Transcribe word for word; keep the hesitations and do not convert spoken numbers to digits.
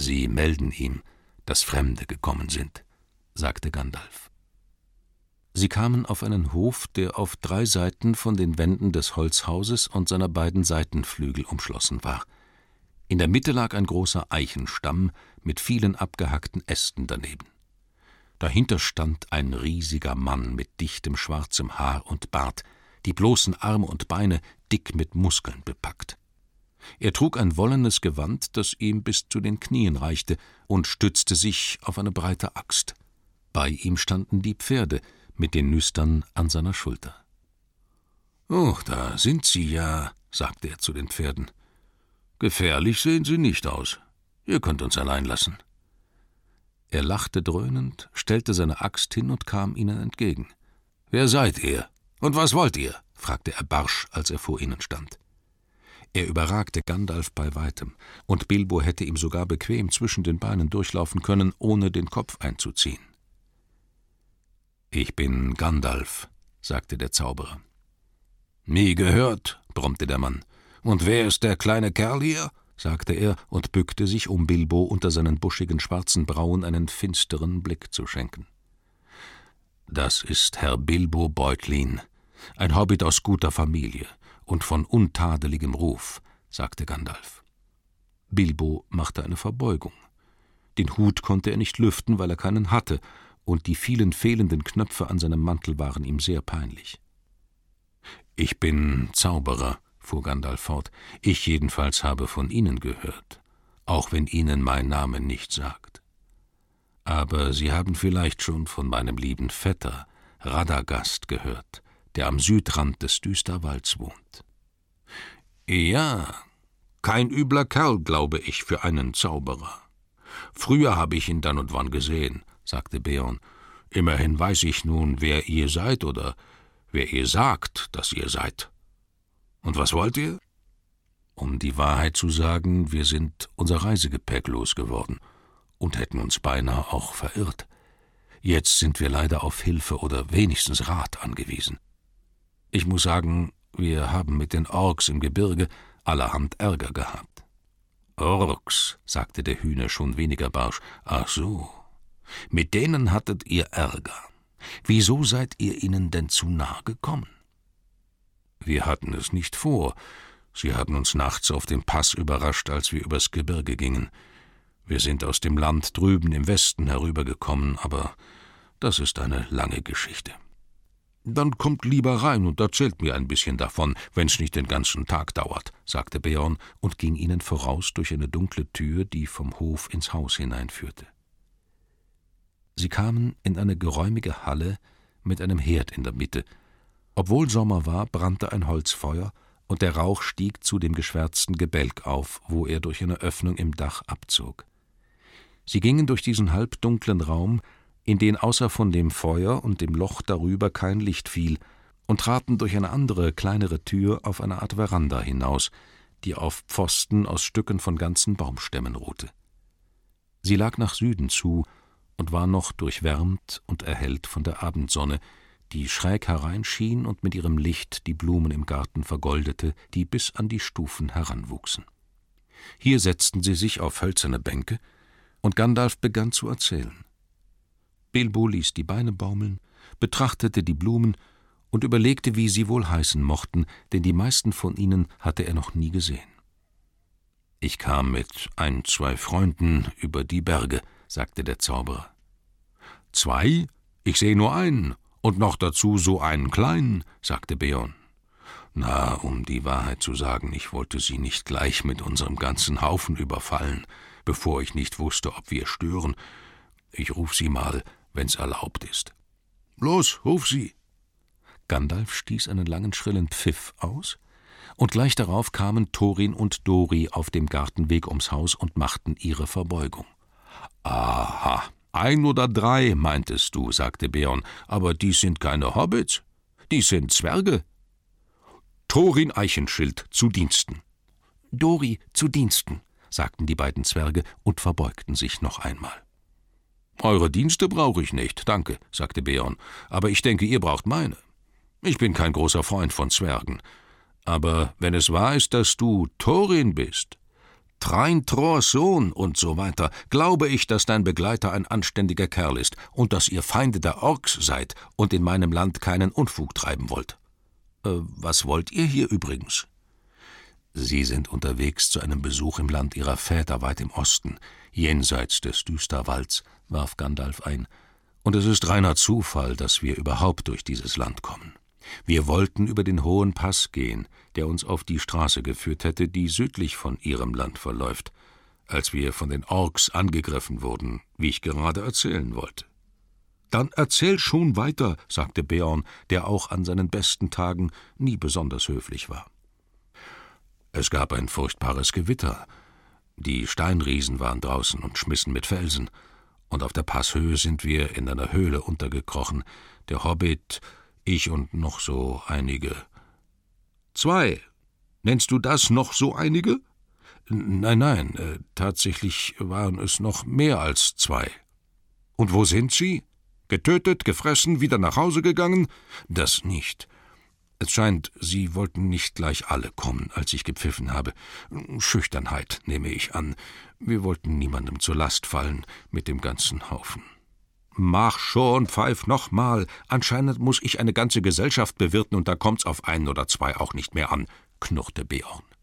»Sie melden ihm, dass Fremde gekommen sind«, sagte Gandalf. Sie kamen auf einen Hof, der auf drei Seiten von den Wänden des Holzhauses und seiner beiden Seitenflügel umschlossen war. In der Mitte lag ein großer Eichenstamm mit vielen abgehackten Ästen daneben. Dahinter stand ein riesiger Mann mit dichtem schwarzem Haar und Bart, die bloßen Arme und Beine dick mit Muskeln bepackt. Er trug ein wollenes Gewand, das ihm bis zu den Knien reichte, und stützte sich auf eine breite Axt. Bei ihm standen die Pferde mit den Nüstern an seiner Schulter. »Oh, da sind Sie ja«, sagte er zu den Pferden. »Gefährlich sehen Sie nicht aus. Ihr könnt uns allein lassen.« Er lachte dröhnend, stellte seine Axt hin und kam ihnen entgegen. »Wer seid ihr? Und was wollt ihr?« fragte er barsch, als er vor ihnen stand. Er überragte Gandalf bei weitem, und Bilbo hätte ihm sogar bequem zwischen den Beinen durchlaufen können, ohne den Kopf einzuziehen. »Ich bin Gandalf«, sagte der Zauberer. »Nie gehört«, brummte der Mann. »Und wer ist der kleine Kerl hier?« sagte er und bückte sich, um Bilbo unter seinen buschigen schwarzen Brauen einen finsteren Blick zu schenken. »Das ist Herr Bilbo Beutlin, ein Hobbit aus guter Familie und von untadeligem Ruf«, sagte Gandalf. Bilbo machte eine Verbeugung. Den Hut konnte er nicht lüften, weil er keinen hatte, und die vielen fehlenden Knöpfe an seinem Mantel waren ihm sehr peinlich. »Ich bin Zauberer«, fuhr Gandalf fort. »Ich jedenfalls habe von Ihnen gehört, auch wenn Ihnen mein Name nicht sagt. Aber Sie haben vielleicht schon von meinem lieben Vetter Radagast gehört, der am Südrand des Düsterwalds wohnt.« »Ja, kein übler Kerl, glaube ich, für einen Zauberer. Früher habe ich ihn dann und wann gesehen«, sagte Beorn. »Immerhin weiß ich nun, wer ihr seid oder wer ihr sagt, dass ihr seid. Und was wollt ihr?« »Um die Wahrheit zu sagen, wir sind unser Reisegepäck losgeworden und hätten uns beinahe auch verirrt. Jetzt sind wir leider auf Hilfe oder wenigstens Rat angewiesen. Ich muss sagen, wir haben mit den Orks im Gebirge allerhand Ärger gehabt.« »Orks«, sagte der Hühner schon weniger barsch. »Ach so, mit denen hattet ihr Ärger. Wieso seid ihr ihnen denn zu nahe gekommen?« »Wir hatten es nicht vor. Sie haben uns nachts auf dem Pass überrascht, als wir übers Gebirge gingen. Wir sind aus dem Land drüben im Westen herübergekommen, aber das ist eine lange Geschichte.« »Dann kommt lieber rein und erzählt mir ein bisschen davon, wenn's nicht den ganzen Tag dauert«, sagte Beorn und ging ihnen voraus durch eine dunkle Tür, die vom Hof ins Haus hineinführte. Sie kamen in eine geräumige Halle mit einem Herd in der Mitte. Obwohl Sommer war, brannte ein Holzfeuer, und der Rauch stieg zu dem geschwärzten Gebälk auf, wo er durch eine Öffnung im Dach abzog. Sie gingen durch diesen halbdunklen Raum, in den außer von dem Feuer und dem Loch darüber kein Licht fiel, und traten durch eine andere, kleinere Tür auf eine Art Veranda hinaus, die auf Pfosten aus Stücken von ganzen Baumstämmen ruhte. Sie lag nach Süden zu und war noch durchwärmt und erhellt von der Abendsonne, die schräg hereinschien und mit ihrem Licht die Blumen im Garten vergoldete, die bis an die Stufen heranwuchsen. Hier setzten sie sich auf hölzerne Bänke, und Gandalf begann zu erzählen. Bilbo ließ die Beine baumeln, betrachtete die Blumen und überlegte, wie sie wohl heißen mochten, denn die meisten von ihnen hatte er noch nie gesehen. »Ich kam mit ein, zwei Freunden über die Berge«, sagte der Zauberer. »Zwei? Ich sehe nur einen, und noch dazu so einen kleinen«, sagte Beorn. »Na, um die Wahrheit zu sagen, ich wollte Sie nicht gleich mit unserem ganzen Haufen überfallen, bevor ich nicht wusste, ob wir stören. Ich ruf Sie mal, wenn's erlaubt ist.« »Los, ruf sie!« Gandalf stieß einen langen, schrillen Pfiff aus, und gleich darauf kamen Thorin und Dori auf dem Gartenweg ums Haus und machten ihre Verbeugung. »Aha, ein oder drei, meintest du«, sagte Beorn, »aber dies sind keine Hobbits, dies sind Zwerge.« »Thorin Eichenschild, zu Diensten.« »Dori, zu Diensten«, sagten die beiden Zwerge und verbeugten sich noch einmal. »Eure Dienste brauche ich nicht, danke«, sagte Beorn, »aber ich denke, ihr braucht meine. Ich bin kein großer Freund von Zwergen. Aber wenn es wahr ist, dass du Thorin bist, Freintrors Sohn und so weiter, glaube ich, dass dein Begleiter ein anständiger Kerl ist und dass ihr Feinde der Orks seid und in meinem Land keinen Unfug treiben wollt. Äh, was wollt ihr hier übrigens?« »Sie sind unterwegs zu einem Besuch im Land ihrer Väter weit im Osten, jenseits des Düsterwalds«, warf Gandalf ein, »und es ist reiner Zufall, dass wir überhaupt durch dieses Land kommen. Wir wollten über den hohen Pass gehen, der uns auf die Straße geführt hätte, die südlich von ihrem Land verläuft, als wir von den Orks angegriffen wurden, wie ich gerade erzählen wollte.« »Dann erzähl schon weiter«, sagte Beorn, der auch an seinen besten Tagen nie besonders höflich war. »Es gab ein furchtbares Gewitter. Die Steinriesen waren draußen und schmissen mit Felsen, und auf der Passhöhe sind wir in einer Höhle untergekrochen, der Hobbit, ich und noch so einige.« »Zwei? Nennst du das noch so einige?« »Nein, nein, äh, tatsächlich waren es noch mehr als zwei.« »Und wo sind sie? Getötet, gefressen, wieder nach Hause gegangen?« »Das nicht. Es scheint, sie wollten nicht gleich alle kommen, als ich gepfiffen habe. Schüchternheit, nehme ich an. Wir wollten niemandem zur Last fallen mit dem ganzen Haufen.« »Mach schon, pfeif noch mal. Anscheinend muss ich eine ganze Gesellschaft bewirten, und da kommt's auf einen oder zwei auch nicht mehr an«, knurrte Beorn.